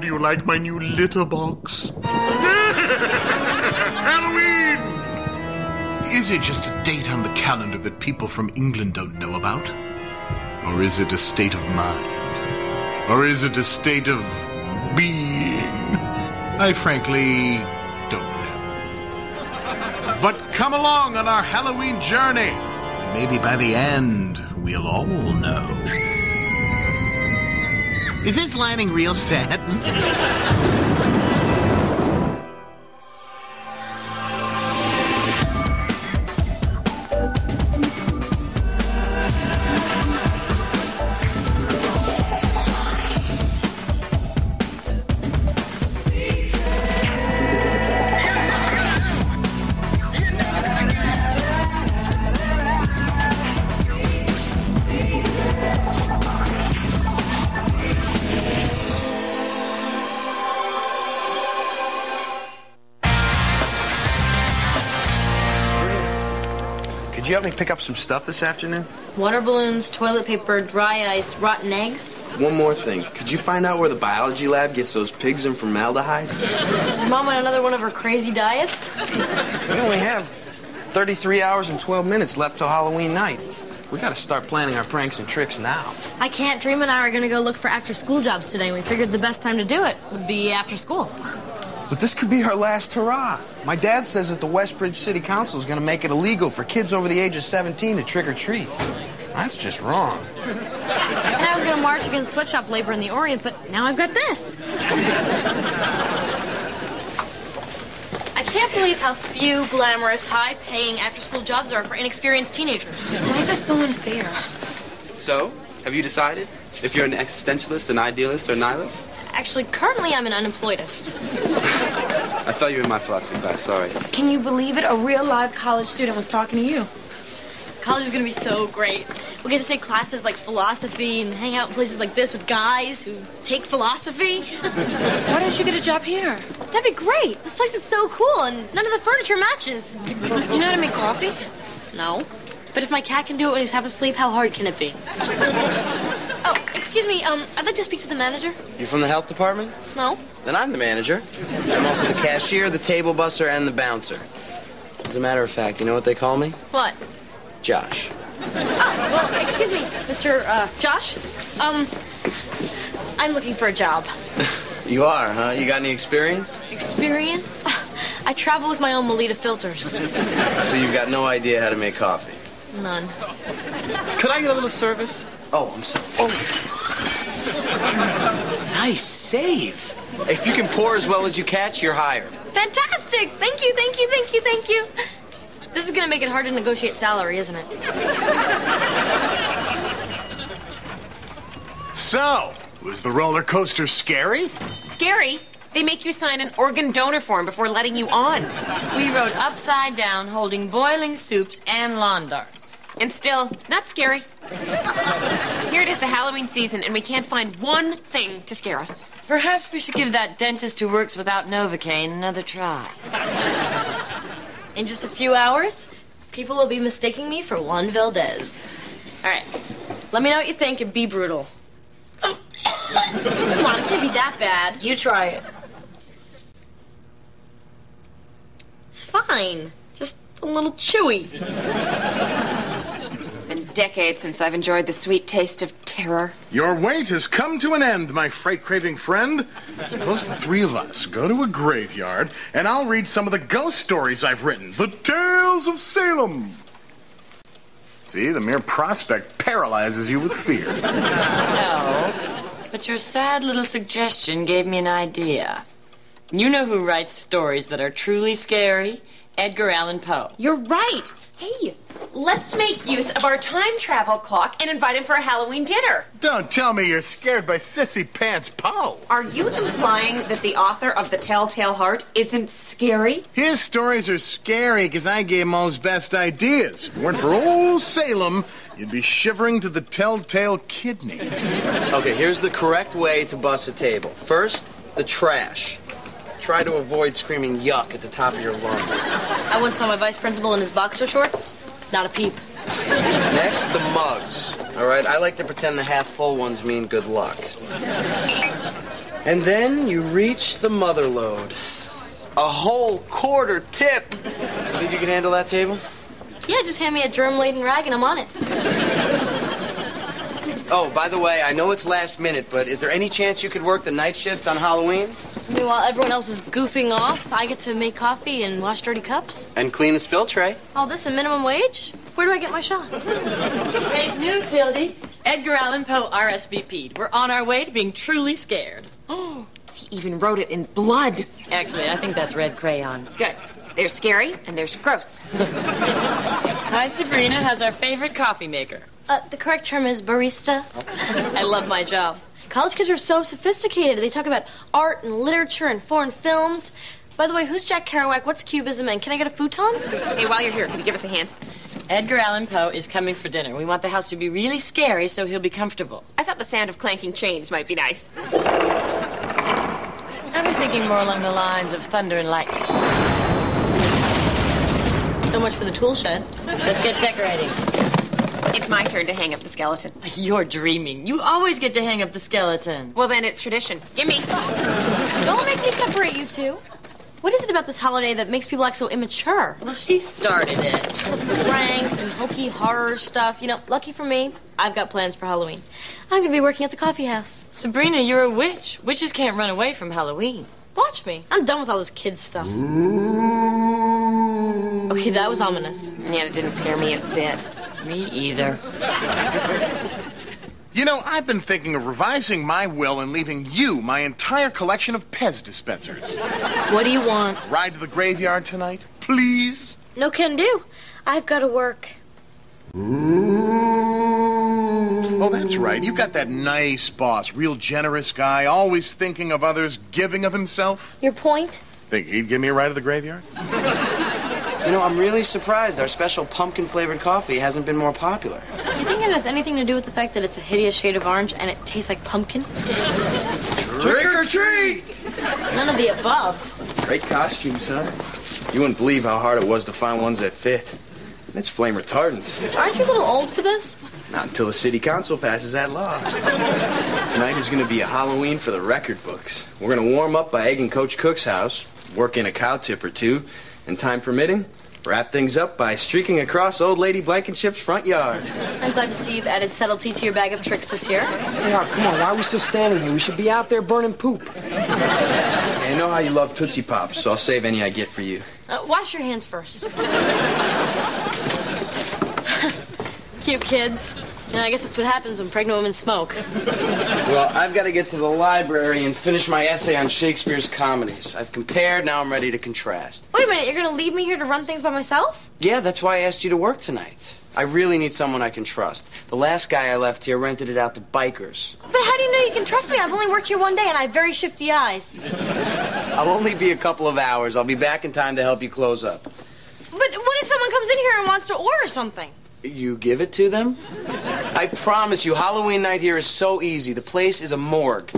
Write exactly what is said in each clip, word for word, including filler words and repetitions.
you like my new litter box? Halloween! Is it just a date on the calendar that people from England don't know about? Or is it a state of mind? Or is it a state of being? I frankly don't know. But come along on our Halloween journey. Maybe by the end, we'll all know. Is this lining real satin? Could you help me pick up some stuff this afternoon? Water balloons, toilet paper, dry ice, rotten eggs. One more thing. Could you find out where the biology lab gets those pigs and formaldehyde? Is Mom on another one of her crazy diets? We only have thirty-three hours and twelve minutes left till Halloween night. We gotta start planning our pranks and tricks now. I can't. Dream and I are gonna go look for after-school jobs today. We figured the best time to do it would be after school. But this could be our last hurrah. My dad says that the Westbridge City Council is going to make it illegal for kids over the age of seventeen to trick-or-treat. That's just wrong. And I was going to march against sweatshop labor in the Orient, but now I've got this. I can't believe how few glamorous, high-paying after-school jobs there are for inexperienced teenagers. Life is so unfair. So, have you decided if you're an existentialist, an idealist, or a nihilist? Actually, currently I'm an unemployedist. I thought you were in my philosophy class, sorry. Can you believe it? A real live college student was talking to you. College is going to be so great. We get to take classes like philosophy and hang out in places like this with guys who take philosophy. Why don't you get a job here? That'd be great. This place is so cool and none of the furniture matches. You know how to make coffee? No. But if my cat can do it when he's half asleep, how hard can it be? Oh, excuse me, um, I'd like to speak to the manager. You from the health department? No. Then I'm the manager. I'm also the cashier, the table buster, and the bouncer. As a matter of fact, you know what they call me? What? Josh. Oh, well, excuse me, Mister Uh, Josh. Um, I'm looking for a job. You are, huh? You got any experience? Experience? I travel with my own Melita filters. So you've got no idea how to make coffee? None. Could I get a little service? Oh, I'm sorry. Oh. Nice save. If you can pour as well as you catch, you're hired. Fantastic! Thank you, thank you, thank you, thank you. This is gonna make it hard to negotiate salary, isn't it? So, was the roller coaster scary? Scary? They make you sign an organ donor form before letting you on. We rode upside down holding boiling soups and lawn darts. And still, not scary. Here it is, the Halloween season, and we can't find one thing to scare us. Perhaps we should give that dentist who works without Novocaine another try. In just a few hours, people will be mistaking me for Juan Valdez. All right, let me know what you think and be brutal. Come on, it can't be that bad. You try it. It's fine. Just a little chewy. It's been decades since I've enjoyed the sweet taste of terror. Your wait has come to an end, my fright-craving friend. Suppose the three of us go to a graveyard, and I'll read some of the ghost stories I've written. The Tales of Salem. See, the mere prospect paralyzes you with fear. No, but your sad little suggestion gave me an idea. You know who writes stories that are truly scary? Edgar Allan Poe. You're right. Hey, let's make use of our time travel clock and invite him for a Halloween dinner. Don't tell me you're scared by Sissy Pants Poe. Are you implying that the author of The Telltale Heart isn't scary? His stories are scary because I gave him all his best ideas. If it weren't for old Salem, you'd be shivering to the telltale kidney. Okay, here's the correct way to bust a table. First, the trash. Try to avoid screaming yuck at the top of your lungs. I once saw my vice principal in his boxer shorts. Not a peep. Next, the mugs. All right, I like to pretend the half-full ones mean good luck. And then you reach the mother lode. A whole quarter tip. Think you can handle that table? Yeah, just hand me a germ-laden rag and I'm on it. Oh, by the way, I know it's last minute, but is there any chance you could work the night shift on Halloween? I mean, while everyone else is goofing off, I get to make coffee and wash dirty cups. And clean the spill tray. All this at minimum wage? Where do I get my shots? Great news, Hildy. Edgar Allan Poe R S V P'd. We're on our way to being truly scared. Oh, he even wrote it in blood. Actually, I think that's red crayon. Good. There's scary and there's gross. Hi, Sabrina. How's our favorite coffee maker? Uh, the correct term is barista. I love my job. College kids are so sophisticated. They talk about art and literature and foreign films. By the way, who's Jack Kerouac? What's Cubism? And can I get a futon? Hey, while you're here, can you give us a hand? Edgar Allan Poe is coming for dinner. We want the house to be really scary so he'll be comfortable. I thought the sound of clanking chains might be nice. I was thinking more along the lines of thunder and lightning. So much for the tool shed. Let's get decorating. It's my turn to hang up the skeleton. You're dreaming. You always get to hang up the skeleton. Well, then it's tradition. Gimme. Don't make me separate you two. What is it about this holiday that makes people act so immature? Well, she started it. Pranks and hokey horror stuff. You know, lucky for me, I've got plans for Halloween. I'm going to be working at the coffee house. Sabrina, you're a witch. Witches can't run away from Halloween. Watch me. I'm done with all this kids stuff. Okay, that was ominous. Yeah, it didn't scare me a bit. Me either. You know, I've been thinking of revising my will and leaving you my entire collection of Pez dispensers. What do you want? Ride to the graveyard tonight, please? No can do. I've got to work. Oh, that's right. You got that nice boss, real generous guy, always thinking of others, giving of himself. Your point? Think he'd give me a ride to the graveyard? You know, I'm really surprised our special pumpkin-flavored coffee hasn't been more popular. Do you think it has anything to do with the fact that it's a hideous shade of orange and it tastes like pumpkin? Trick or treat! None of the above. Great costumes, huh? You wouldn't believe how hard it was to find ones that fit. It's flame retardant. Aren't you a little old for this? Not until the city council passes that law. Tonight is going to be a Halloween for the record books. We're going to warm up by egging Coach Cook's house, work in a cow tip or two, and time permitting, wrap things up by streaking across Old Lady Blankenship's front yard. I'm glad to see you've added subtlety to your bag of tricks this year. Yeah, come on, why are we still standing here? We should be out there burning poop. I know how you love Tootsie Pops, so I'll save any I get for you. Uh, wash your hands first. Cute kids. Yeah, I guess that's what happens when pregnant women smoke. Well, I've got to get to the library and finish my essay on Shakespeare's comedies. I've compared, now I'm ready to contrast. Wait a minute, you're gonna leave me here to run things by myself? Yeah, that's why I asked you to work tonight. I really need someone I can trust. The last guy I left here rented it out to bikers. But how do you know you can trust me? I've only worked here one day and I have very shifty eyes. I'll only be a couple of hours. I'll be back in time to help you close up. But what if someone comes in here and wants to order something? You give it to them? I promise you, Halloween night here is so easy. The place is a morgue.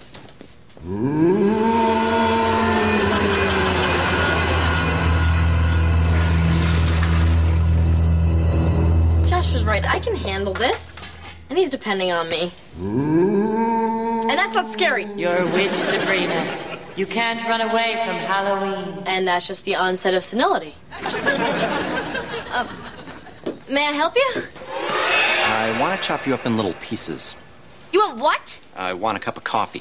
Josh was right. I can handle this. And he's depending on me. And that's not scary. You're a witch, Sabrina. You can't run away from Halloween. And that's just the onset of senility. uh, may I help you? I want to chop you up in little pieces. You want what? I want a cup of coffee.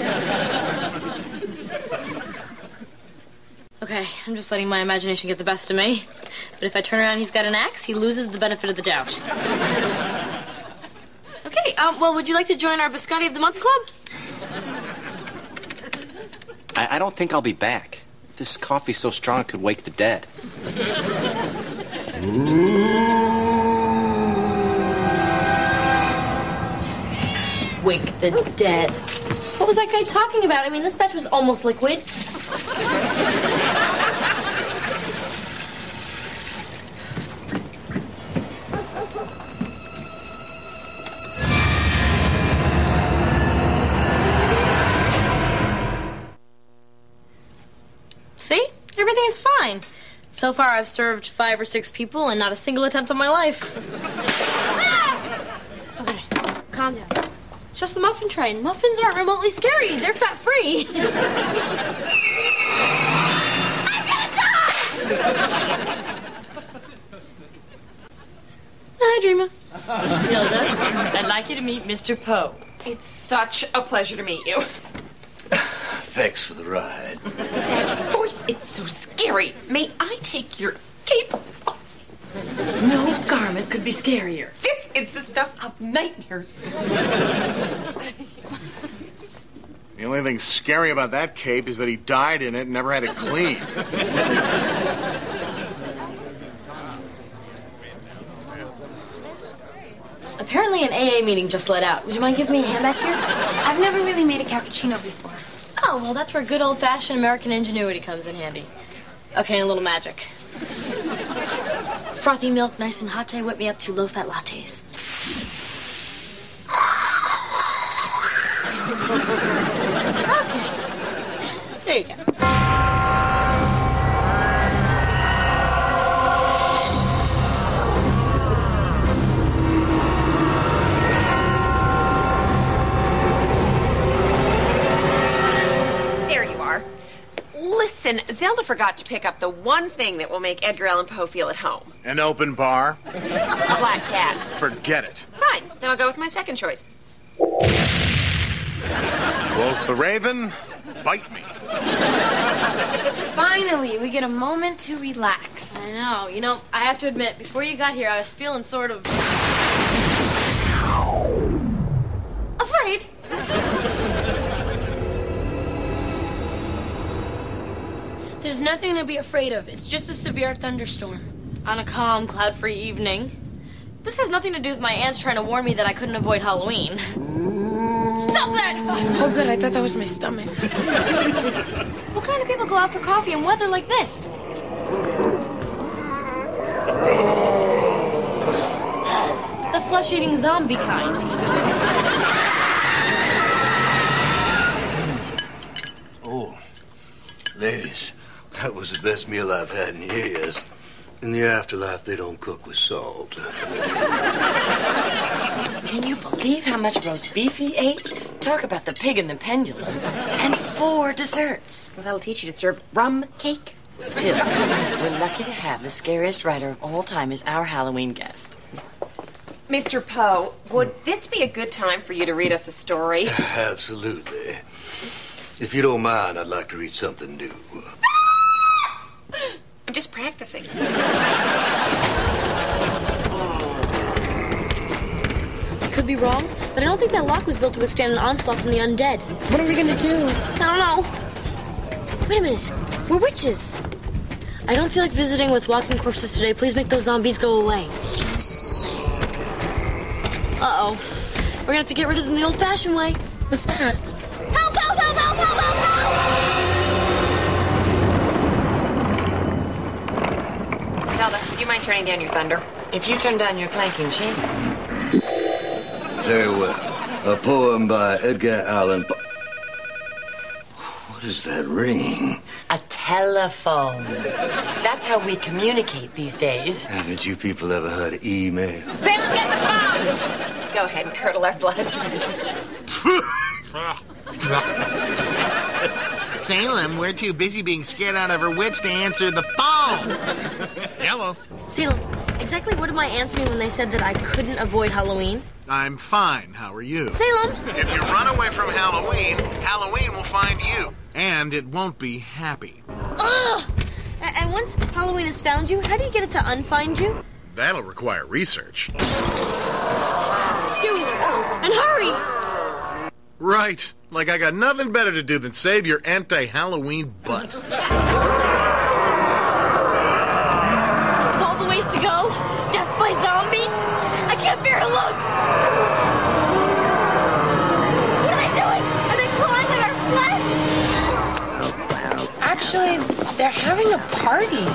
Okay, I'm just letting my imagination get the best of me. But if I turn around and he's got an axe, he loses the benefit of the doubt. Okay, um, well, would you like to join our Biscotti of the Month Club? I, I don't think I'll be back. This coffee's so strong it could wake the dead. Wake the dead. What was that guy talking about? I mean, this batch was almost liquid. See? Everything is fine. So far, I've served five or six people and not a single attempt on my life. Okay, calm down. It's just the muffin train. Muffins aren't remotely scary. They're fat-free. I'm gonna die! Hi, Dreamer. Hilda, I'd like you to meet Mister Poe. It's such a pleasure to meet you. Thanks for the ride. That voice, it's so scary. May I take your cape? Oh. No garment could be scarier. This is the stuff of nightmares. The only thing scary about that cape is that he died in it and never had it cleaned. Apparently an A A meeting just let out. Would you mind giving me a hand back here? I've never really made a cappuccino before. Oh, well, that's where good old-fashioned American ingenuity comes in handy. Okay, and a little magic. Frothy milk, nice and hot. Whip me up two low-fat lattes. Okay. There you go. Listen, Zelda forgot to pick up the one thing that will make Edgar Allan Poe feel at home. An open bar? A black cat. Forget it. Fine, then I'll go with my second choice. Quoth the raven, bite me. Finally, we get a moment to relax. I know. You know, I have to admit, before you got here, I was feeling sort of... afraid. There's nothing to be afraid of. It's just a severe thunderstorm. On a calm, cloud-free evening. This has nothing to do with my aunts trying to warn me that I couldn't avoid Halloween. Stop that! Oh, good. I thought that was my stomach. What kind of people go out for coffee in weather like this? The flesh-eating zombie kind. Oh, ladies, that was the best meal I've had in years. In the afterlife, they don't cook with salt. Can you believe how much roast beef he ate? Talk about the pig and the pendulum. And four desserts. Well, that'll teach you to serve rum cake. Still, we're lucky to have the scariest writer of all time as our Halloween guest. Mister Poe, would this be a good time for you to read us a story? Absolutely. If you don't mind, I'd like to read something new. I'm just practicing. Could be wrong, but I don't think that lock was built to withstand an onslaught from the undead. What are we gonna do? I don't know. Wait a minute. We're witches. I don't feel like visiting with walking corpses today. Please make those zombies go away. Uh-oh. We're gonna have to get rid of them the old-fashioned way. What's that? Help, help, help, help, help, help, help! Zelda, would you mind turning down your thunder? If you turn down your clanking chains. Very well. A poem by Edgar Allan Poe. What is that ringing? A telephone. That's how we communicate these days. Haven't you people ever heard of email? Zelda, get the phone! Go ahead and curdle our blood. Salem, we're too busy being scared out of her wits to answer the phone. Hello. Salem, exactly what did my aunts mean when they said that I couldn't avoid Halloween? I'm fine. How are you? Salem! If you run away from Halloween, Halloween will find you. And it won't be happy. Ugh! And once Halloween has found you, how do you get it to unfind you? That'll require research. Do it! And hurry! Right. Like I got nothing better to do than save your anti-Halloween butt. Of all the ways to go, death by zombie, I can't bear to look! What are they doing? Are they clawing at our flesh? Actually, they're having a party.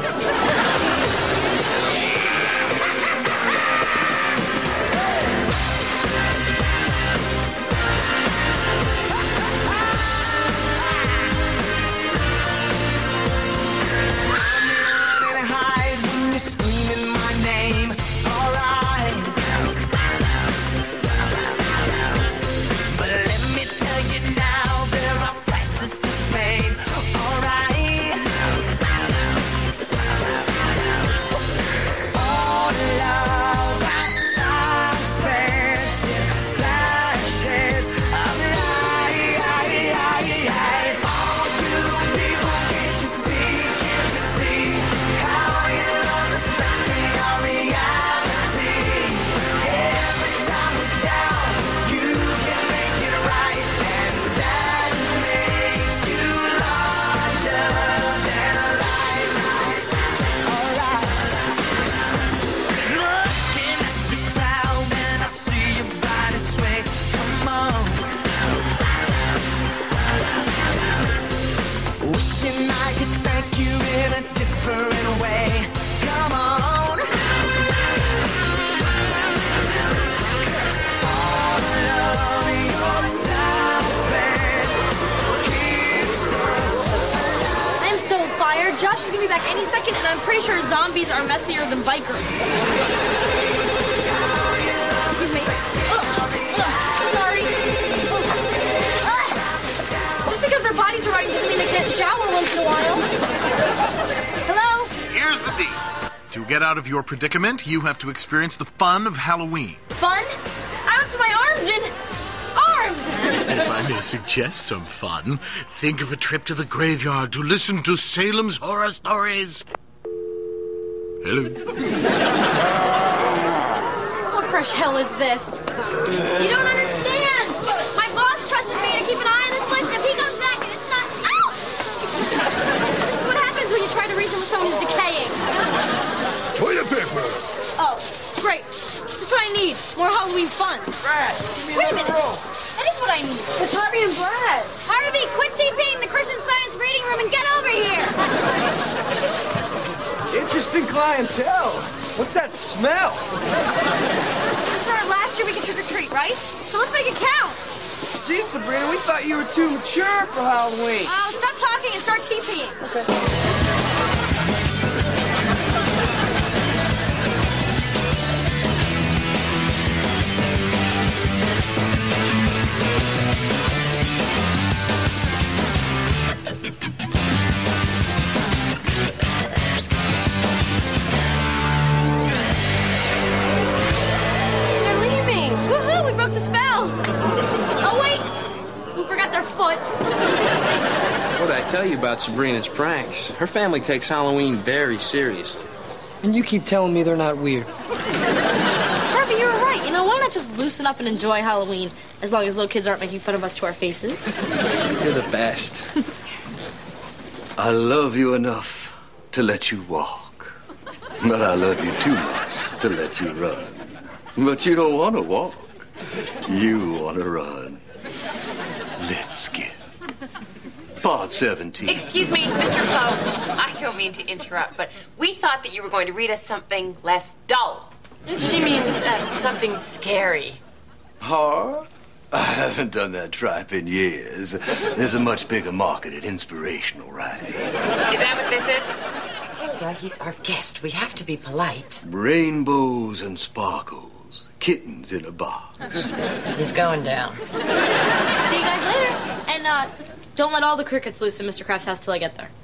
back any second, and I'm pretty sure zombies are messier than bikers. Excuse me. Ugh. Ugh. Sorry. Ugh. Ah. Just because their bodies are rotting doesn't mean they can't shower once in a while. Hello? Here's the deal. To get out of your predicament, you have to experience the fun of Halloween. Fun? I'm up to my arms in arms! If I may suggest some fun, think of a trip to the graveyard to listen to Salem's horror stories. Hello. What fresh hell is this? You don't understand! My boss trusted me to keep an eye on this place, and if he comes back and it's not... Ow! This is what happens when you try to reason with someone who's decaying. Toilet paper! Oh, great. Just what I need. More Halloween fun. Brad, give me Wait a another minute. roll. That is what I need. It's Harvey and Brad. Harvey, quit TPing the Christian Science reading room and get over here. Interesting clientele. What's that smell? This is our last year we can trick or treat, right? So let's make it count. Gee, Sabrina, we thought you were too mature for Halloween. Oh, stop talking and start TPing. Okay. They're leaving. Woohoo, we broke the spell. Oh, wait. Who forgot their foot? What did I tell you about Sabrina's pranks? Her family takes Halloween very seriously. And you keep telling me they're not weird. Harvey, you were right. You know, why not just loosen up and enjoy Halloween as long as little kids aren't making fun of us to our faces? You're the best. I love you enough to let you walk. But I love you too much to let you run. But you don't want to walk. You want to run. Let's skip. Part seventeen. Excuse me, Mister Poe. I don't mean to interrupt, but we thought that you were going to read us something less dull. She means uh, something scary. Horror? I haven't done that tripe in years. There's a much bigger market at inspirational writing. Is that what this is? Hilda, he's our guest. We have to be polite. Rainbows and sparkles. Kittens in a box. He's going down. See you guys later. And, uh, don't let all the crickets loose in Mister Kraft's house till I get there.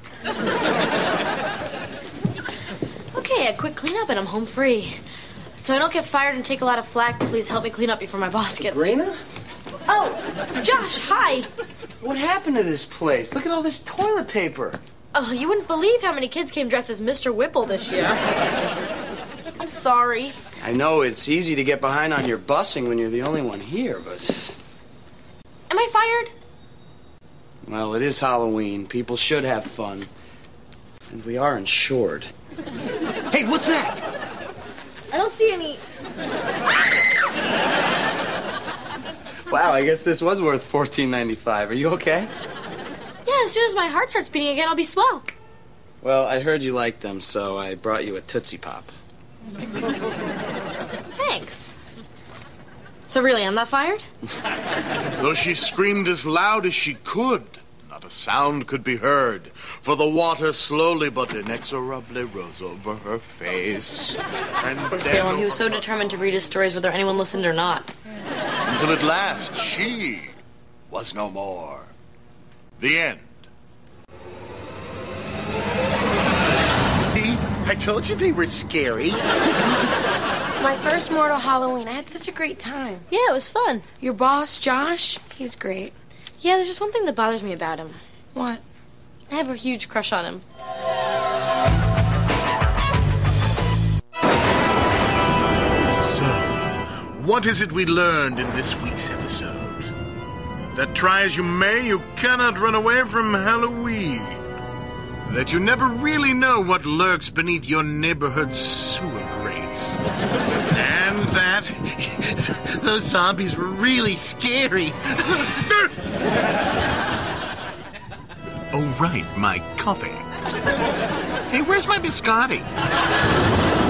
Okay, a quick cleanup and I'm home free. So I don't get fired and take a lot of flack, please help me clean up before my boss gets... Sabrina? Oh, Josh, hi. What happened to this place? Look at all this toilet paper. Oh, you wouldn't believe how many kids came dressed as Mister Whipple this year. I'm sorry. I know it's easy to get behind on your busing when you're the only one here, but... Am I fired? Well, it is Halloween. People should have fun. And we are insured. Hey, what's that? I don't see any... Wow, I guess this was worth fourteen ninety-five. Are you okay? Yeah, as soon as my heart starts beating again, I'll be swell. Well, I heard you liked them, so I brought you a Tootsie Pop. Thanks. So really, I'm not fired? Though she screamed as loud as she could, not a sound could be heard, for the water slowly but inexorably rose over her face. And Poor then Salem, he was so determined to read his stories whether anyone listened or not. until at last she was no more. The end. See? I told you they were scary. My first mortal Halloween. I had such a great time. Yeah, it was fun. Your boss, Josh, he's great. Yeah, there's just one thing that bothers me about him. What? I have a huge crush on him. So, what is it we learned in this week's episode? That try as you may, you cannot run away from Halloween. That you never really know what lurks beneath your neighborhood sewer grates. And that Those zombies were really scary. oh, right, my coffee. Hey, where's my biscotti?